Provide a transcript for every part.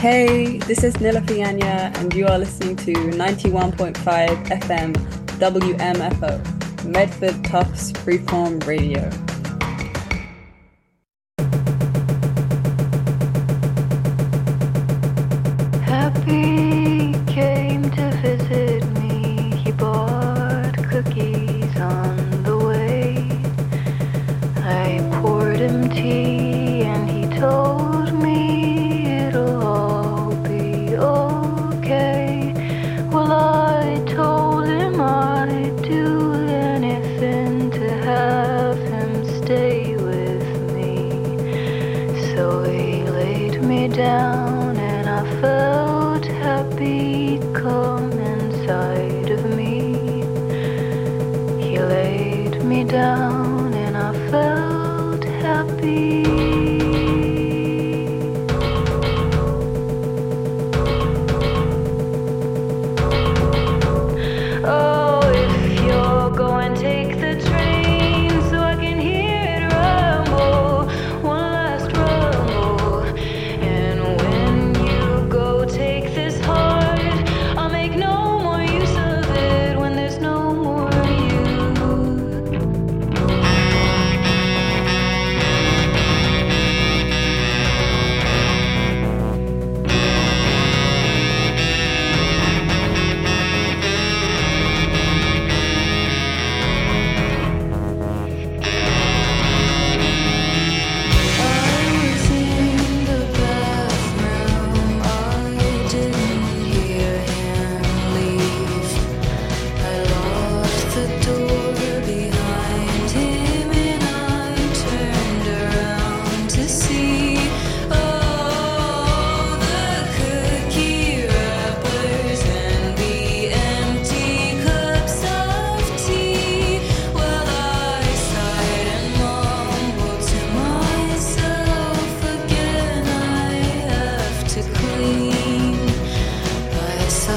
Hey, this is Nila Fianya, and you are listening to 91.5 FM WMFO, Medford Tufts Freeform Radio. Happy came to visit me. He bought cookies on the way. I poured him tea and he told me it'll all be okay. Well, I told him I'd do anything to have him stay with me. So he laid me down and I felt happy come inside of me. He laid me down and I felt happy. Oh, if you're going, take the train so I can hear it rumble, one last rumble. And when you go, take this heart. I'll make no more use of it when there's no more you. I was in the bathroom, I didn't hear him leave. I locked the door behind him and I turned around to see all the cookie wrappers and the empty cups of tea. Well, I sighed and mumbled to myself again, I have to clean. I sighed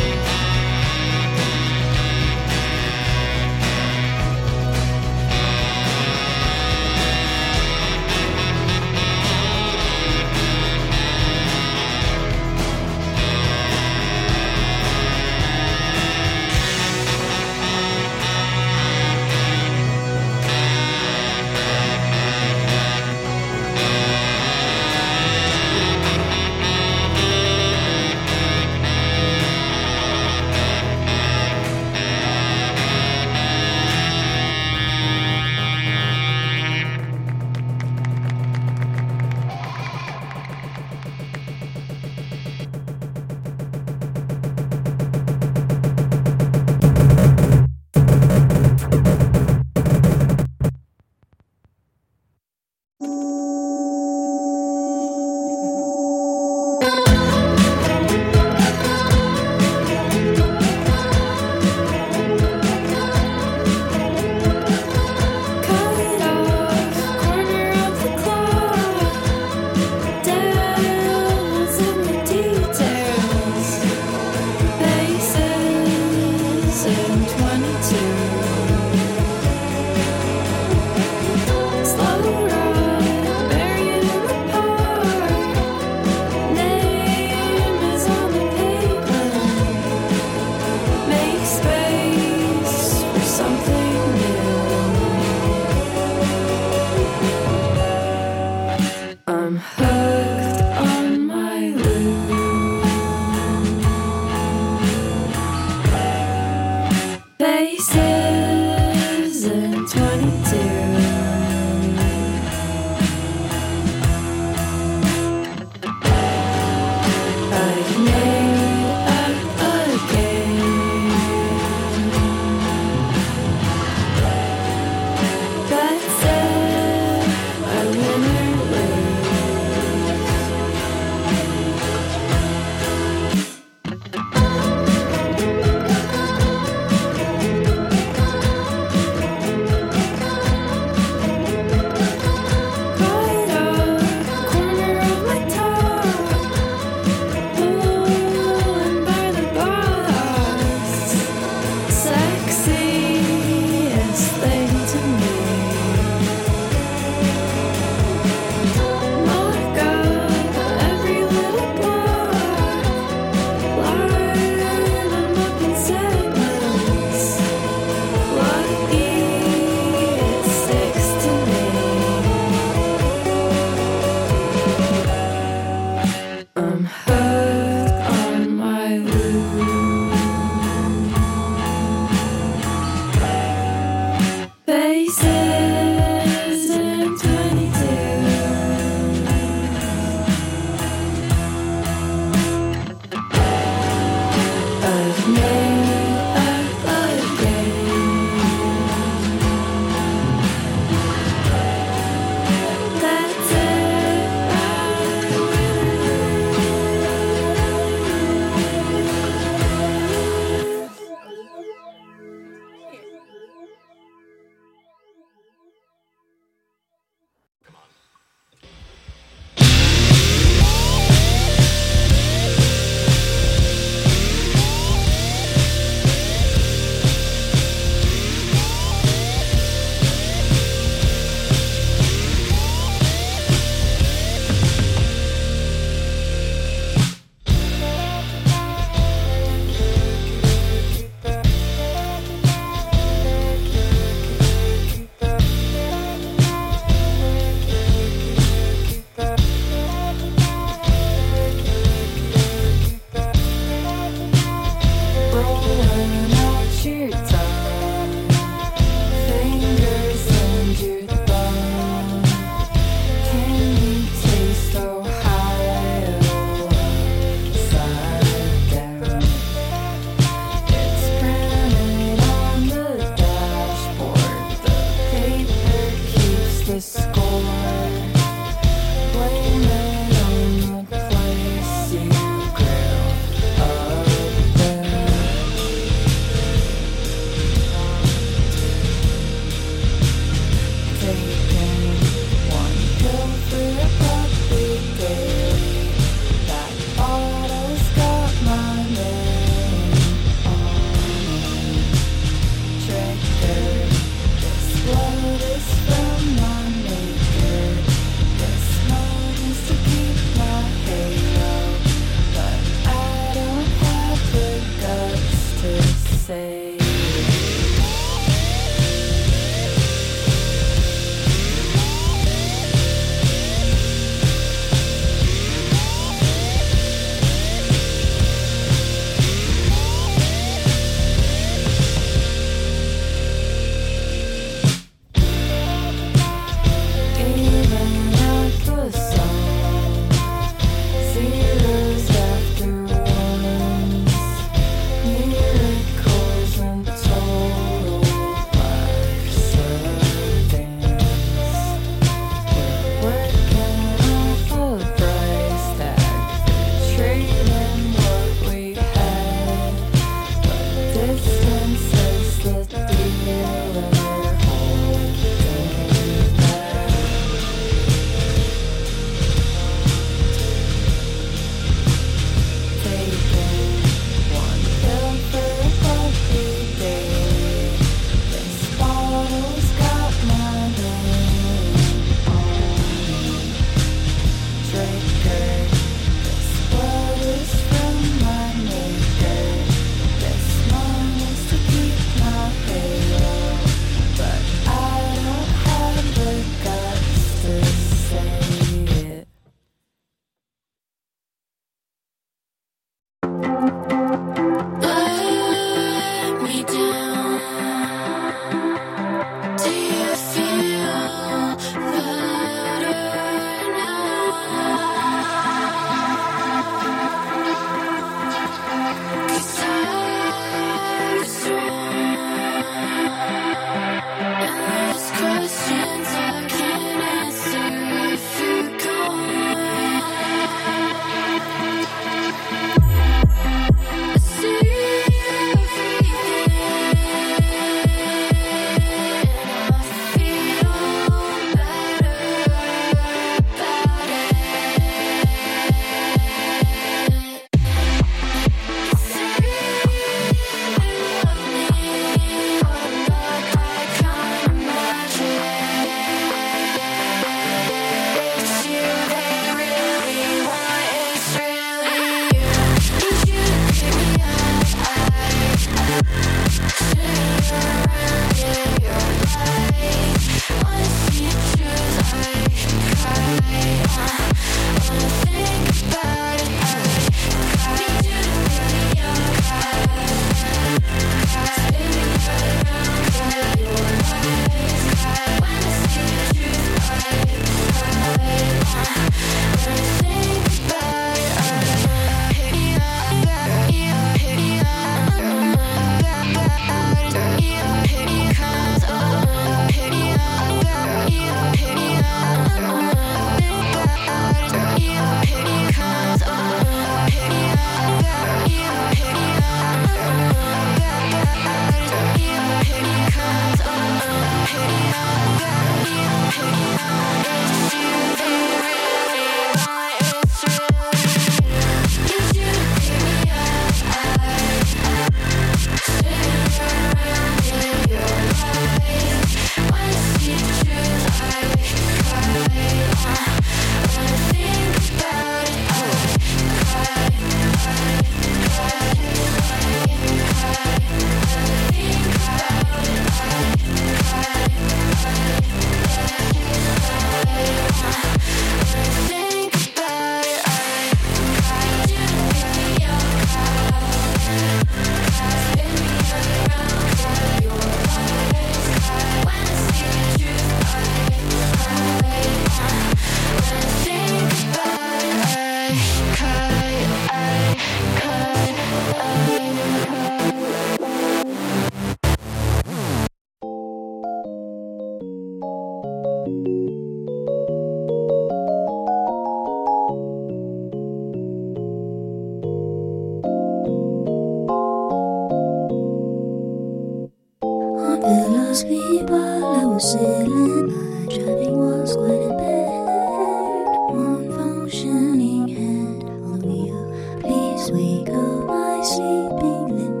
asleep while I was sailing. My driving was quite impaired. One functioning hand on the wheel. Please wake up my sleeping limb.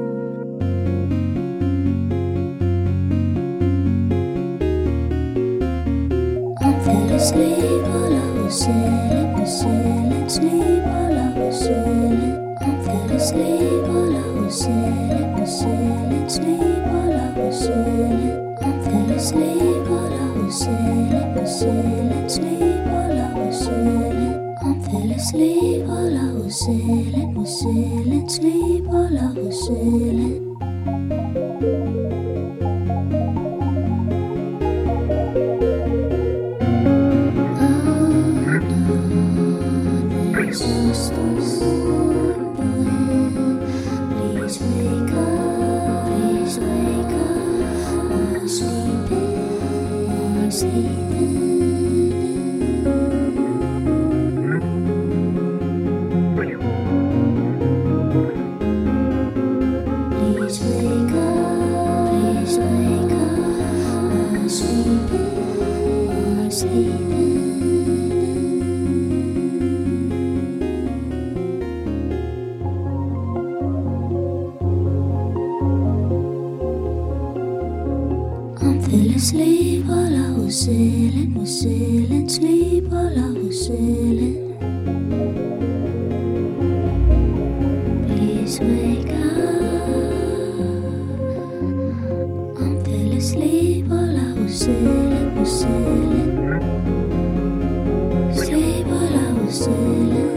I fell asleep while I was sailing, sleep while I was sailing. I fell asleep while I was sailing, sleep while I was sailing. I fell asleep while I was sailing, sleep while I was sailing. I fell asleep while I was sailing, sleep while I was sailing. Sleep while I was sailing, sleep while I was sailing. Please wake up. I fell asleep while I was sailing, sleep while I was sailing.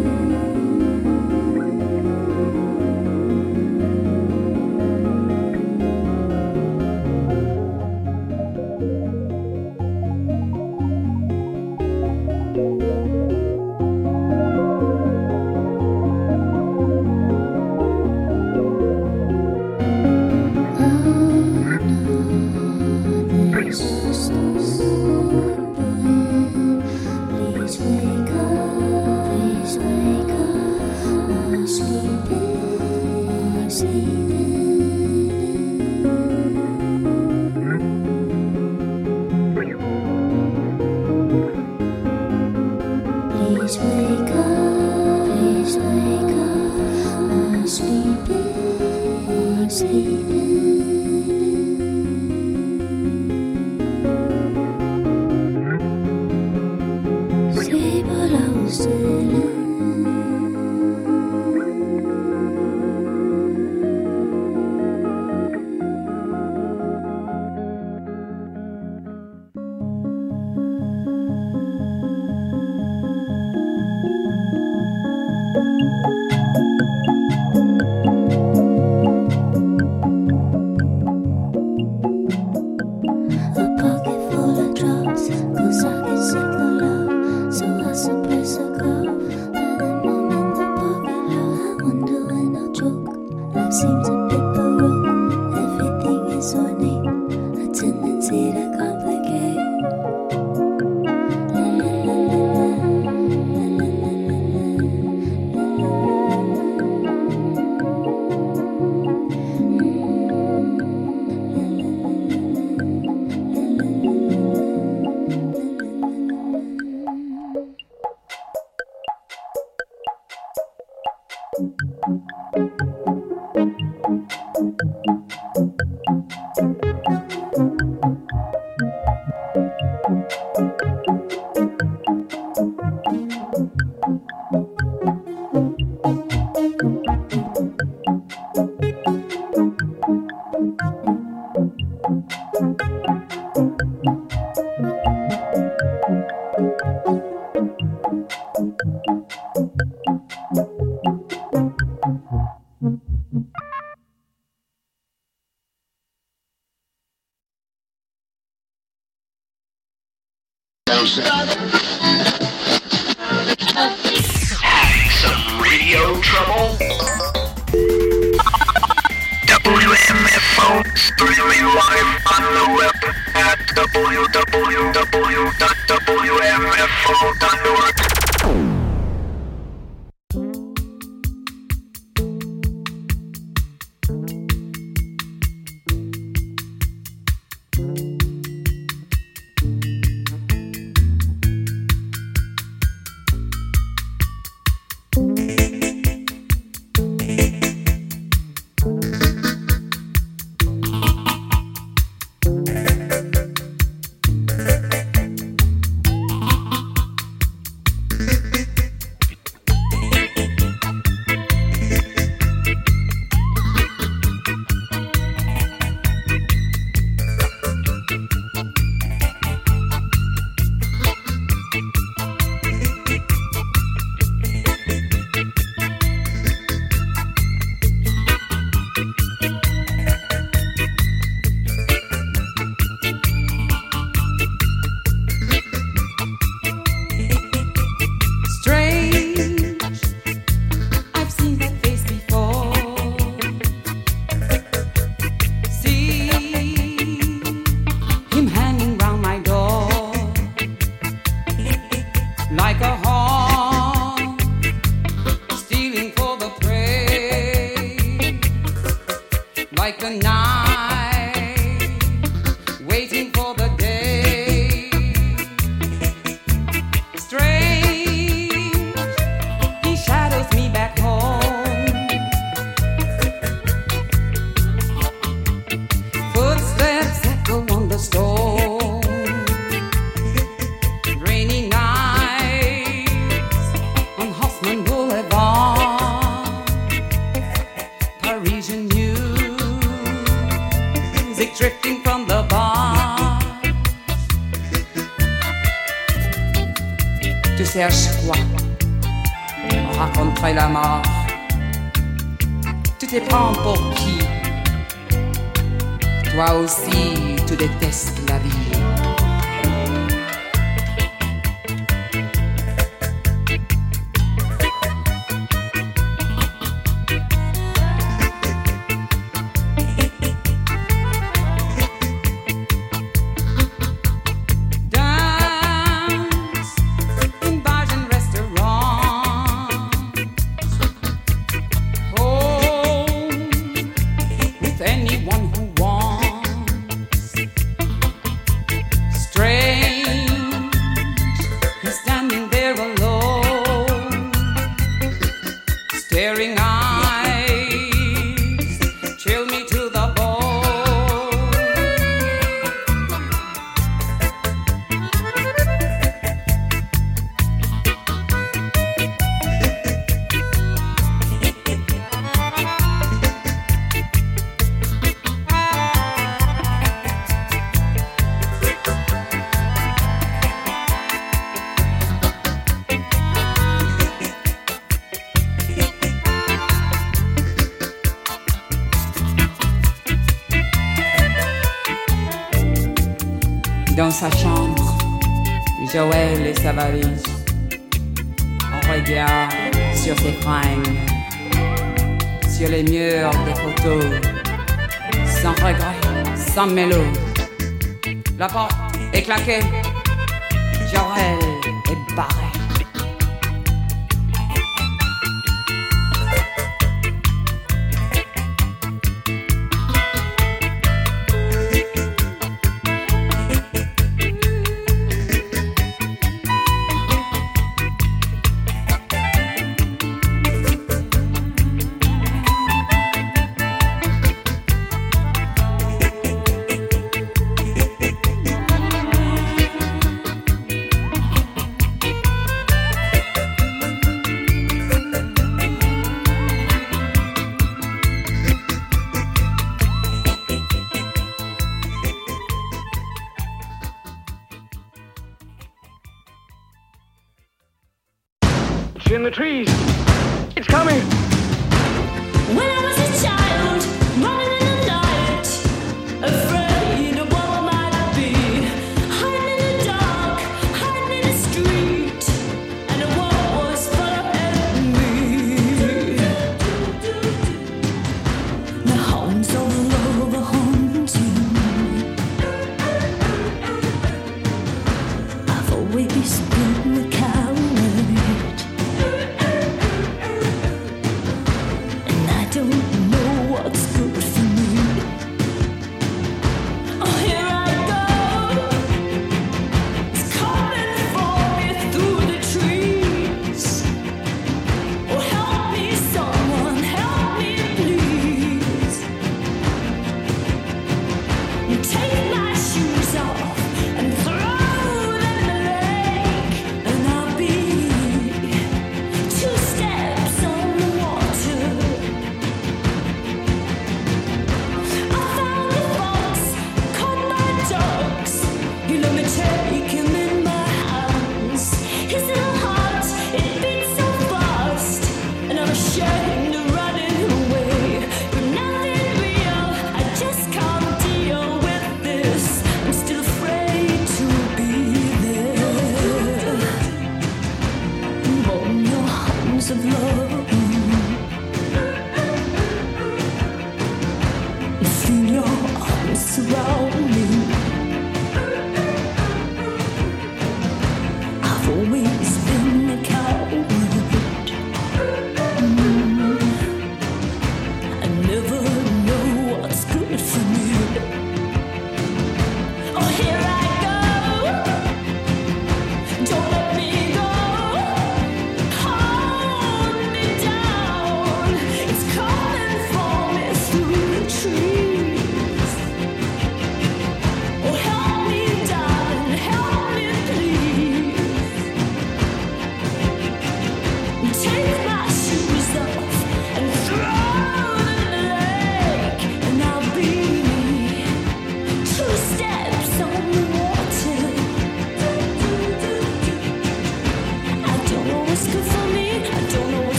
Having some radio trouble? WMFO streaming live on the web at www.wmfo.org. cherches quoi? On raconterait la mort. Tu te prends pour qui? Toi aussi, tu détestes la vie. Dans sa chambre, Joël et sa valise. On regarde sur ses fringues, sur les murs des photos, sans regret, sans mélo. La porte est claquée, Joël est barré. In the trees. It's coming. When I was a child, running in the night, afraid of what might be, hiding in the dark, hiding in the street, and the world was full of enemy. The hounds all over haunt you. I've always been the coward.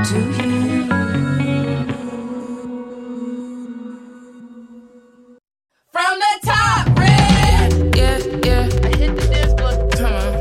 to you. From the top, red. Yeah, yeah. I hit the dance floor. Come on.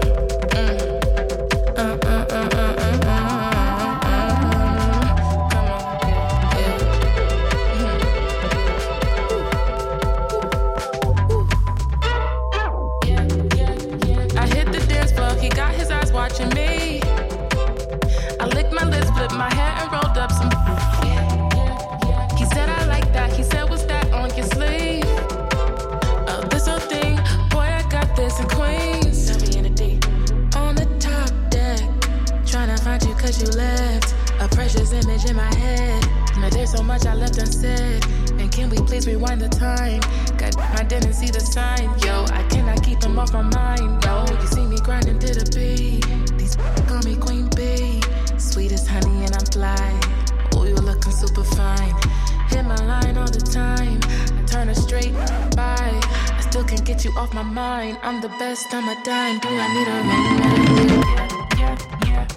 I hit the dance floor. He got his eyes watching me. I licked my lips, flipped my hair, and rolled up some. He said I like that. He said, what's that on your sleeve? This whole thing, boy, I got this in Queens. On the top deck, tryna find you cause you left a precious image in my head. Now there's so much I left unsaid. And can we please rewind the time? God, I didn't see the sign. Yo, I cannot keep them off my mind. No, you see me grinding to the beat. These call me Queen Bee. Sweet as honey and I'm fly. Oh, you looking super fine. Hit my line all the time. I turn her straight by. I still can't get you off my mind. I'm the best, I'm a dime. Do I need a ring? Yeah, yeah, yeah.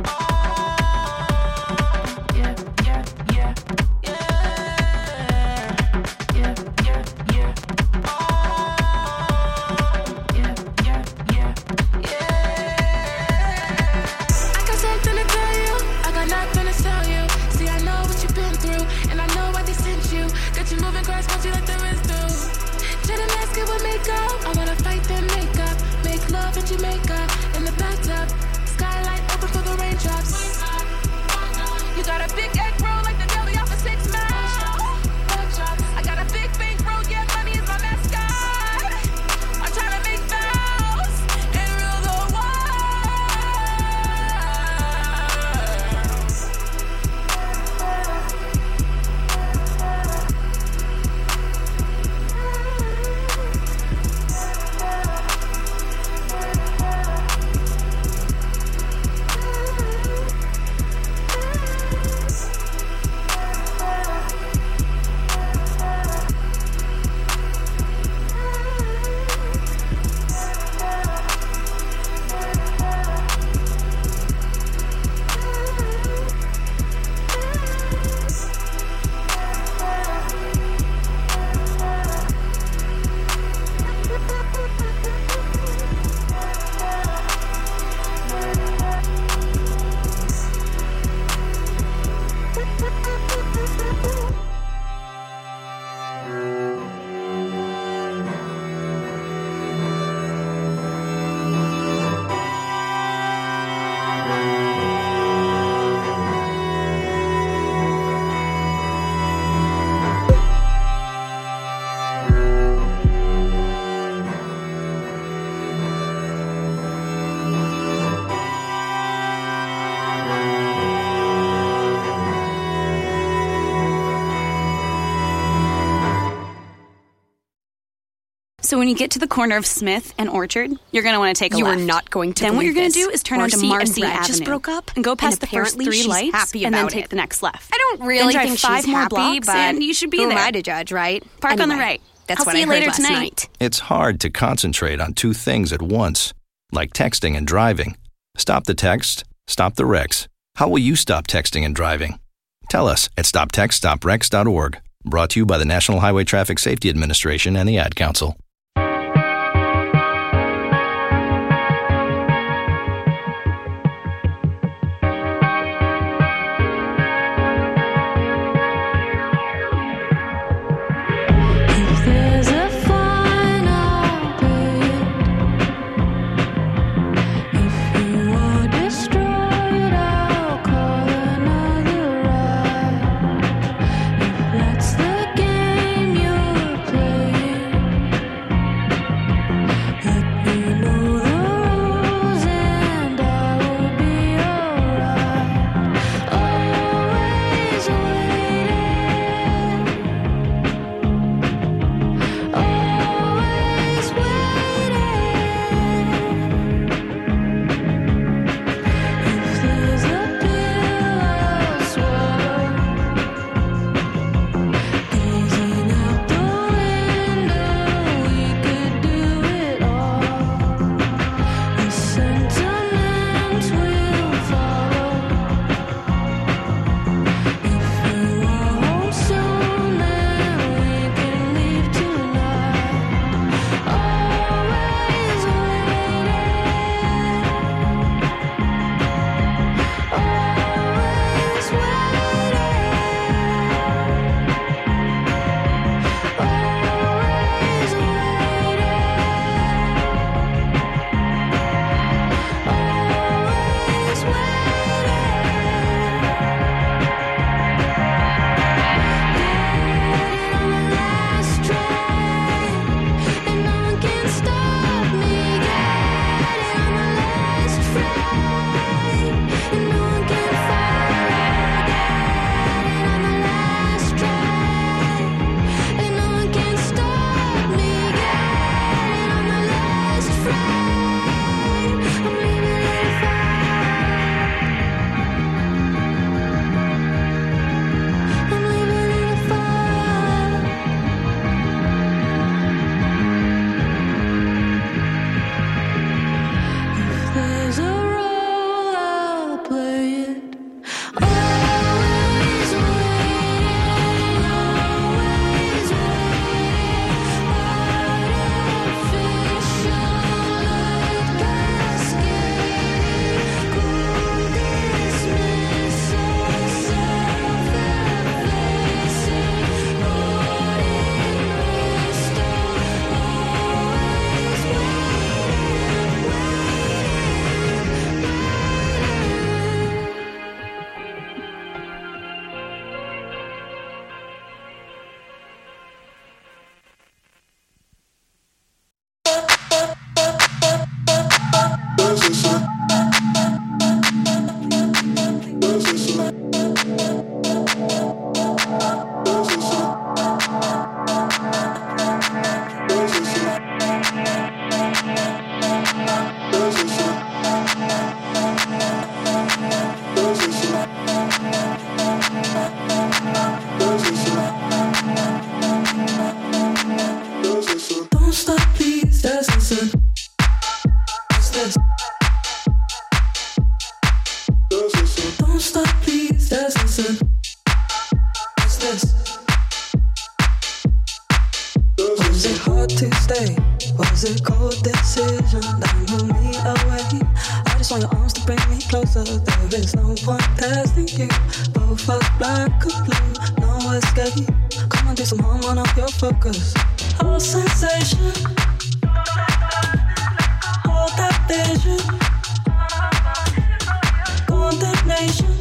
I wanna fight then make up. Make love in Jamaica. In the bathtub. Skylight open for the raindrops. You got a big egg roll like the deli off of 6 miles. I got a big bankroll, yeah, money is my mascot. I'm trying to make vows and rule the world. So when you get to the corner of Smith and Orchard, you're going to want to take a You left. are not going to Then what you're believe going to this. do is turn onto Marcy and Brad Avenue. just broke up, and go past and the first apparently 3 she's lights, happy and then about take it. the next left. I don't really then drive think 5 she's more happy, blocks, but and you should be who there. am I to judge, right? Park on the Anyway, right. That's I'll what see I you heard later last tonight. night. It's hard to concentrate on 2 things at once, like texting and driving. Stop the text, stop the wrecks. How will you stop texting and driving? Tell us at stoptextstoprex.org. Brought to you by the National Highway Traffic Safety Administration and the Ad Council. There's a final bid. If you are destroyed, I'll call another ride. If that's the game you're playing, this? Don't stop, please, just listen. What's this? Was it hard to stay? Was it cold decision that moved me away? I just want your arms to bring me closer. There is no point testing you. Both us black or blue, no escape. Come on, do some harm off your focus. Whole sensation, hold that vision. Condemnation,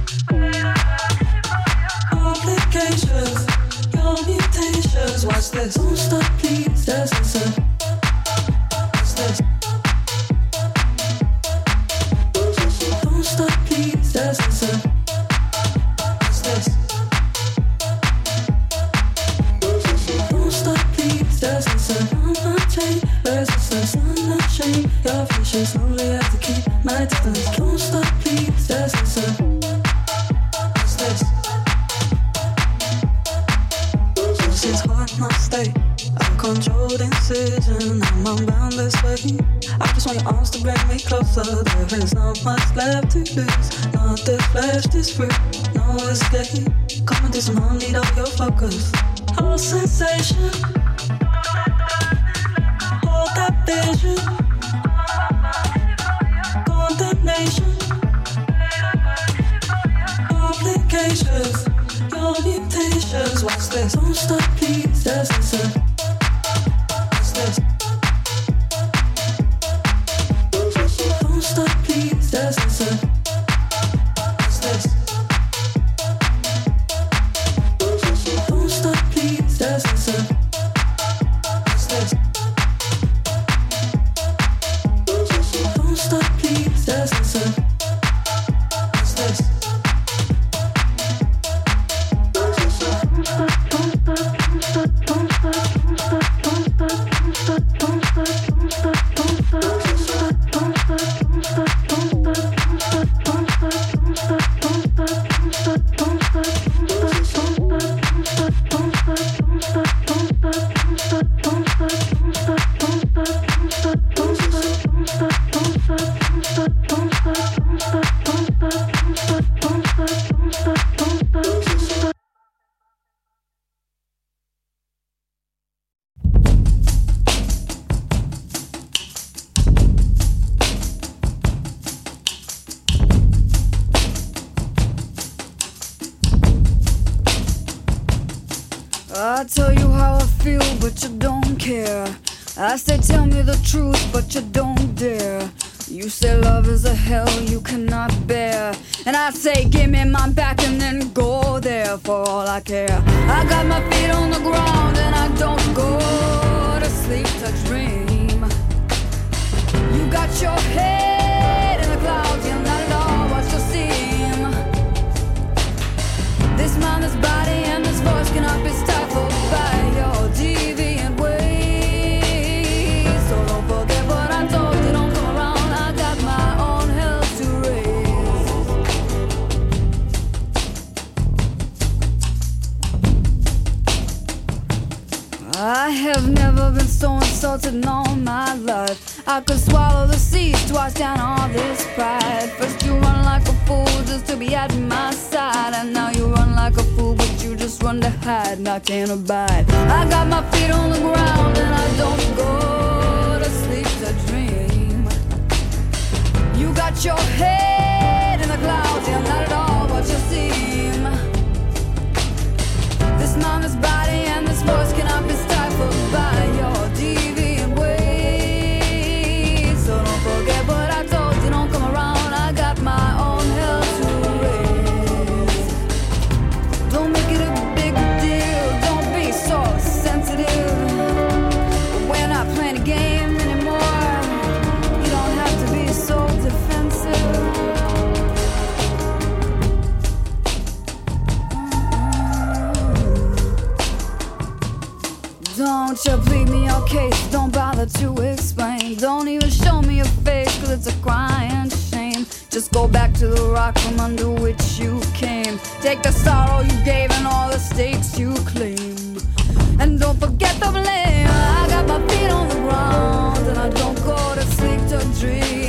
complications, your mutations. Watch this. Don't stop, please, just listen. Watch this. Don't stop, please, just listen. Watch this. Don't stop, please, just listen. I'm not chained, resistance, I'm not ashamed. Your vision slowly have to keep my distance. Don't stop, please, just listen. Watch this. This is hard, my state. Uncontrolled incision, I'm unbound this way. I just want your arms to bring me closer. There is not much left to lose. Not this flesh, this fruit, no escape. Come and do some harm, need up your focus. Whole sensation, hold that vision. Condemnation, complications, your mutations. Watch this. Don't stop, please, just listen. Watch this. Don't stop, please, just listen. Watch this. Don't stop, please, just listen. Watch this. Don't stop, please, just listen. Watch this. I tell you how I feel, but you don't care. I say tell me the truth, but you don't dare. You say love is a hell you cannot bear, and I say give me my back and then go there for all I care. I got my feet on the ground and I don't go to sleep to dream. You got your head in the clouds, you're not at all what you seem. This mind, this body, and this voice cannot be stifled by your deviant ways. So don't forget what I told you, don't come around. I got my own hell to raise. I have never been so insulted in all my life. I could swallow the seas twice down all this pride. First you run like a fool just to be at my side, and now you run like a fool but you just run to hide, and I can't abide. I got my feet on the ground and I don't go to sleep to dream. You got your head in the clouds, you're not at all what you seem. This mind, this body, and this voice cannot be stifled by your deviant ways. So don't forget what I told you, don't come around. I got my own hell to raise. Don't make it a big deal, don't be so sensitive. We're not playing a game anymore. You don't have to be so defensive. Don't you plead me your case, don't bother to explain. Don't even show me your face, cause it's a crying shame. Just go back to the rock from under which you came. Take the sorrow you gave and all the stakes you claim. And don't forget the blame. I got my feet on the ground and I don't go to sleep to dream.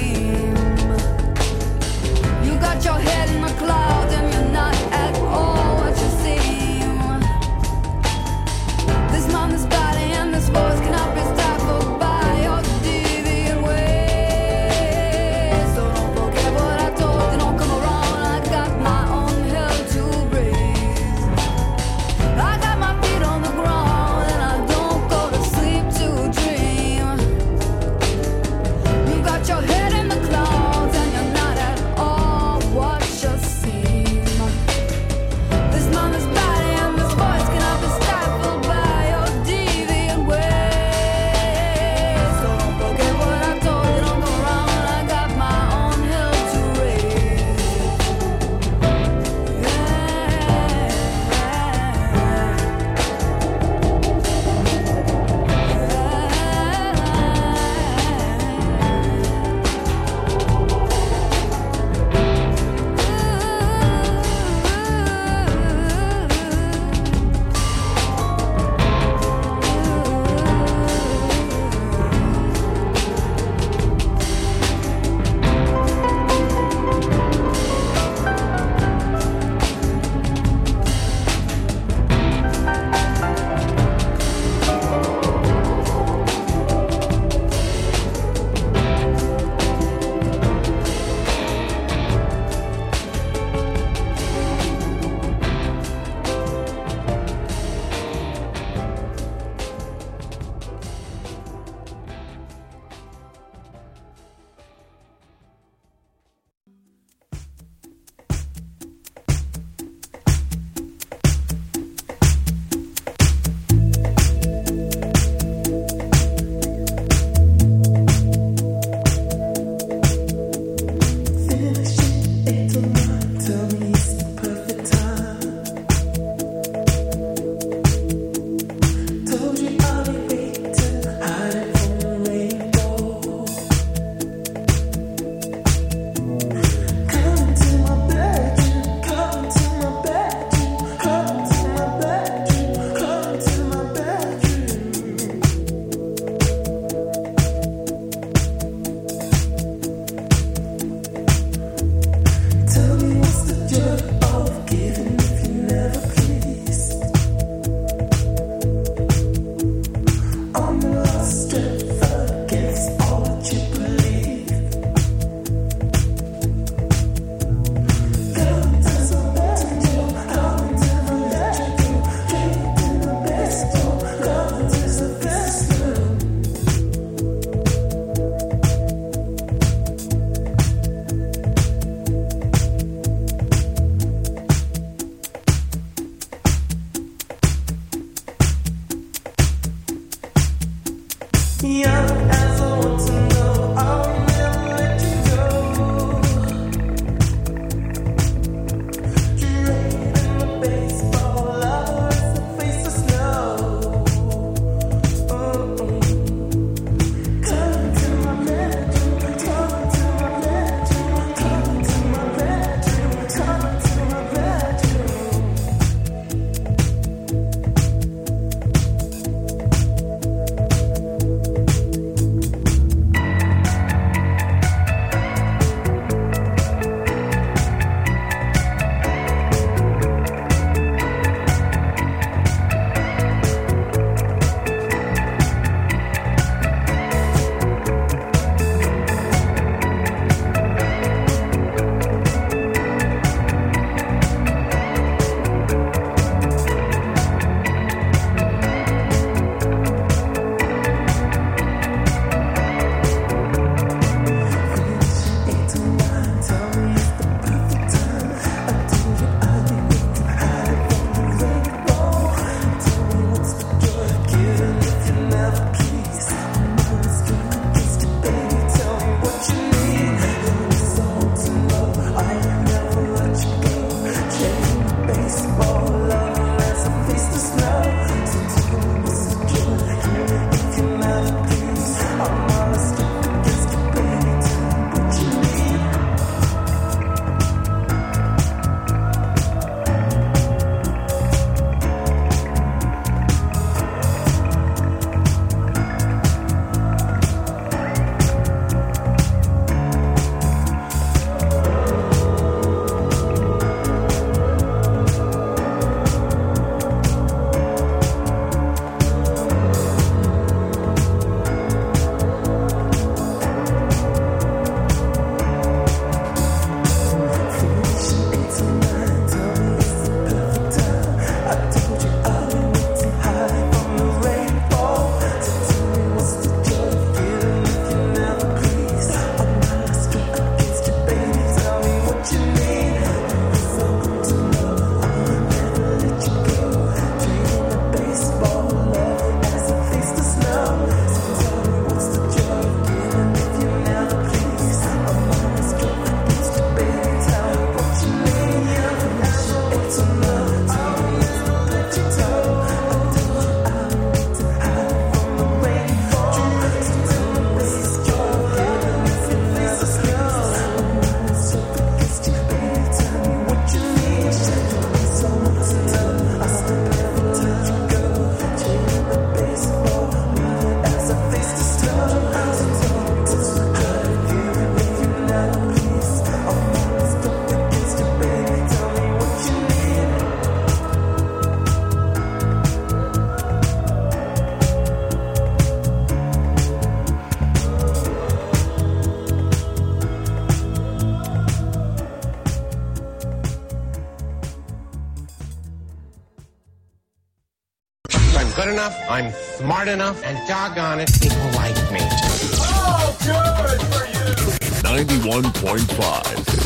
good enough, I'm smart enough, and doggone it, people like me. Oh, good for you! 91.5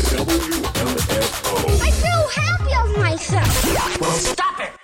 WMFO. I feel happy of myself. Well, stop it!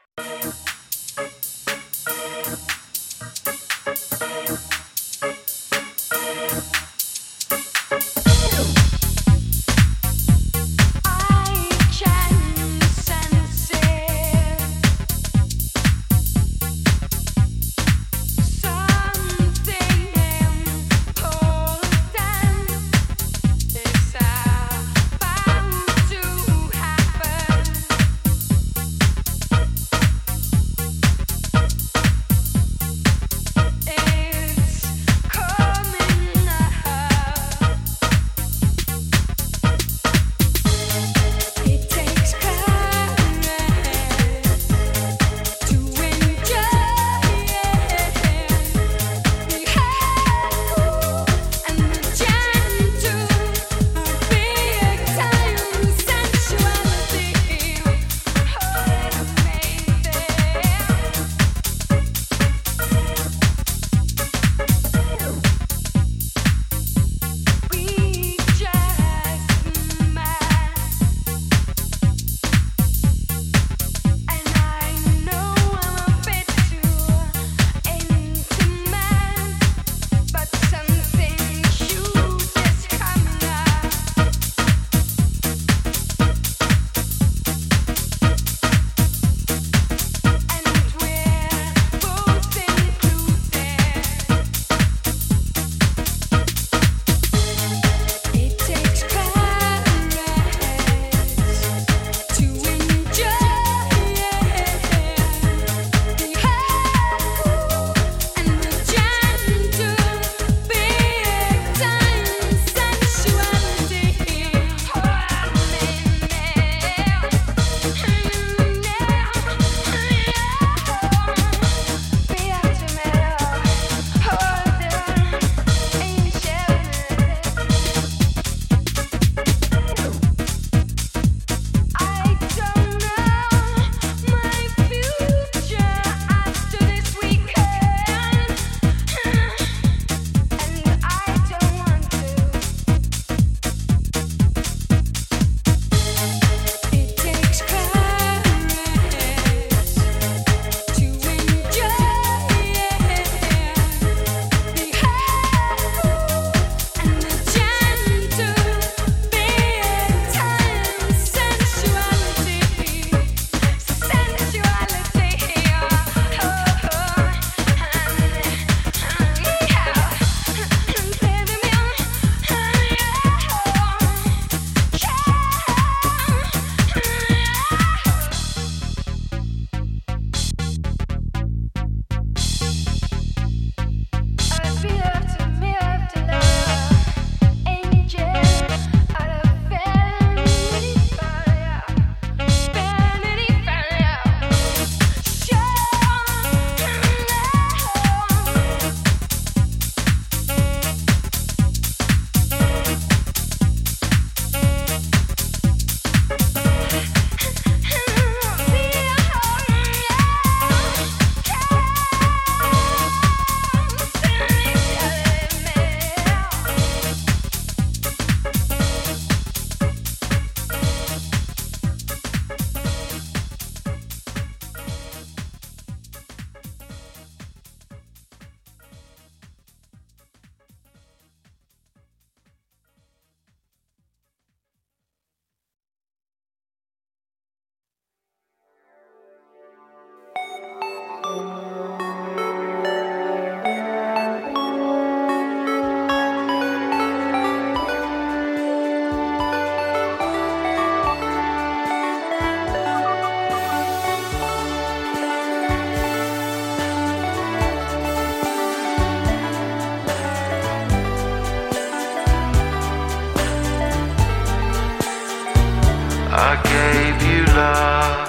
I gave you love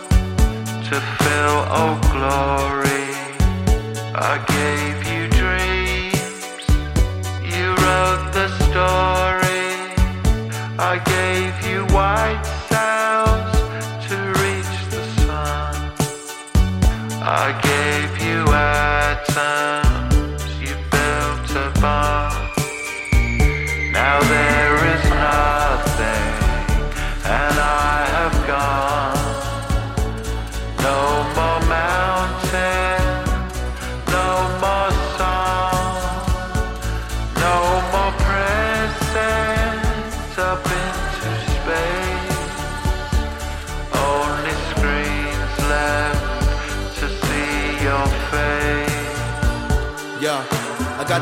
to fill, oh glory. I gave you dreams, you wrote the story. I gave you white sails to reach the sun. I gave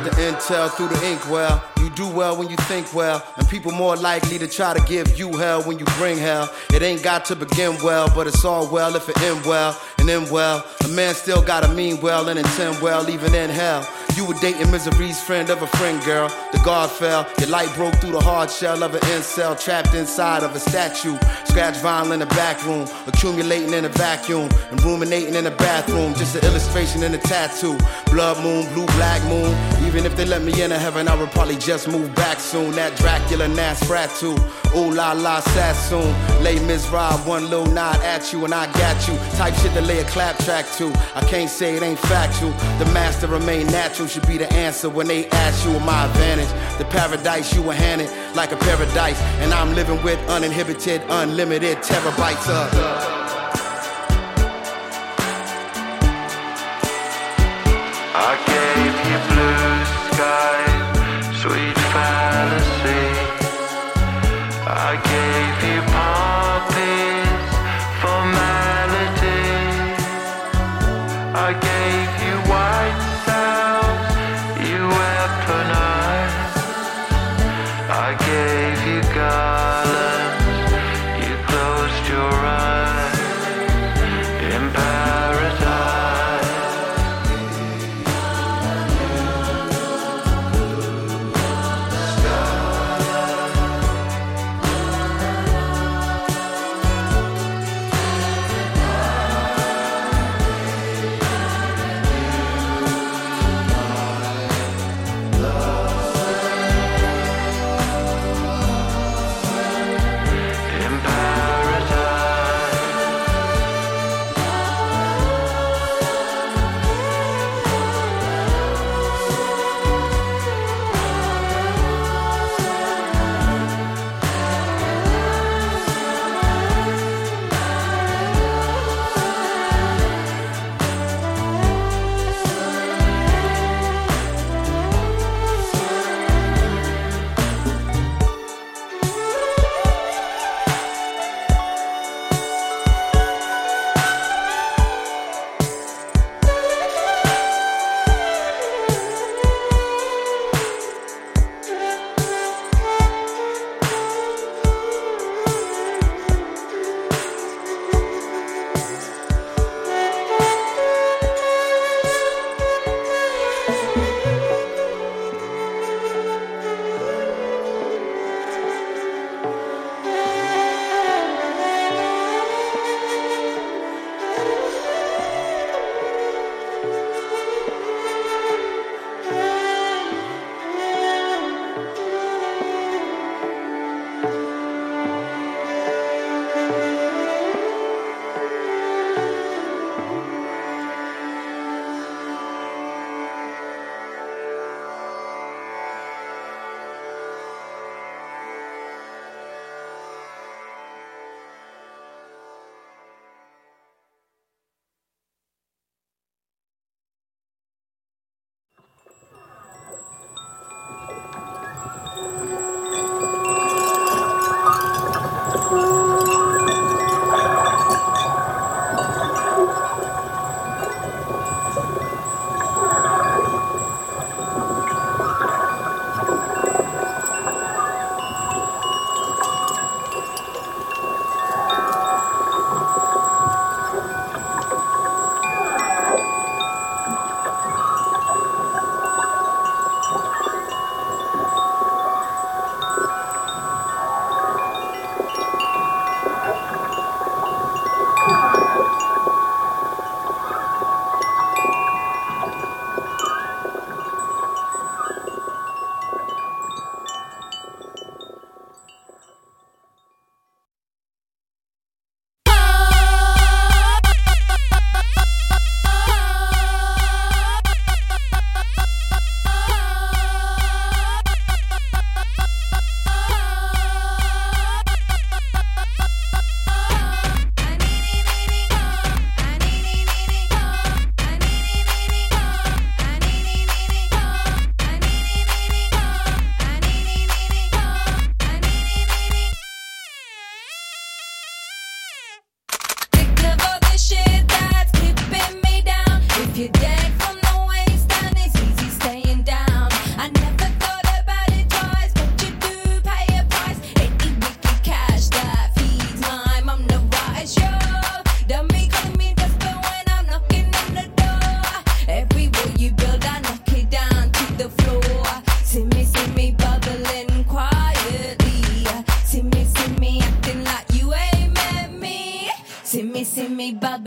the intel through the inkwell. You do well when you think well, and people more likely to try to give you hell when you bring hell. It ain't got to begin well, but it's all well if it end well. And end well, a man still gotta mean well and intend well even in hell. You were dating misery's friend of a friend, girl. The guard fell, your light broke through the hard shell of an incel, trapped inside of a statue. Scratch vinyl in the back room, accumulating in a vacuum, and ruminating in the bathroom. Just an illustration in a tattoo. Blood moon, blue black moon. Even if they let me into heaven, I would probably just move back soon. That Dracula Nosferatu. Ooh la la Sassoon. Lay Ms. Rob, one little nod at you and I got you. Type shit to lay a clap track to. I can't say it ain't factual. The master remain natural should be the answer when they ask you my advantage. The paradise you were handed like a paradise, and I'm living with uninhibited, unlimited terabytes of. I gave you blue skies, sweet fantasy. I gave you poppies, formality. I gave you white cells, you weaponized. I gave you garlands, you closed your eyes in paradise.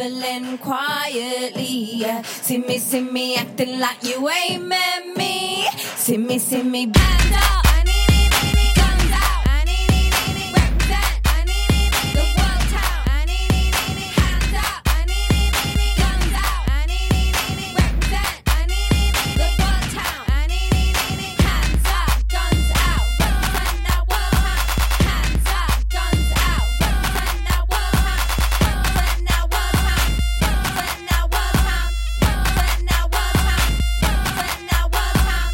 bubbling quietly. See me acting like you ain't met me. See me band up. Guns out. Represent. The world town. Hands up. Guns out. Represent. The world town. Hands up. Guns out. Represent that world town. Hands up. Guns out. Represent that world town. Represent that world town. Represent that world town. Represent that world town. Represent that world town.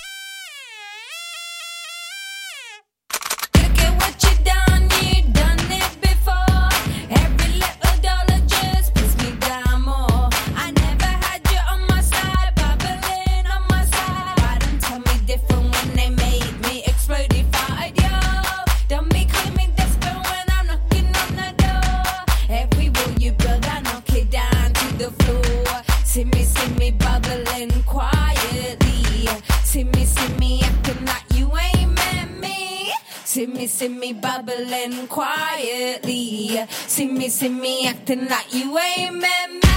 Look at what you done it before. Every little dollar just puts me down more. I never had you on my side, bubbling on my side. Why don't tell me different when they made me explodified, yo? Don't be claiming desperate when I'm knocking on the door. Every wall you build, I knock it down to the floor. See me bubbling quietly. See me acting like you ain't met me. See me bubbling quietly. See me acting like you ain't met me.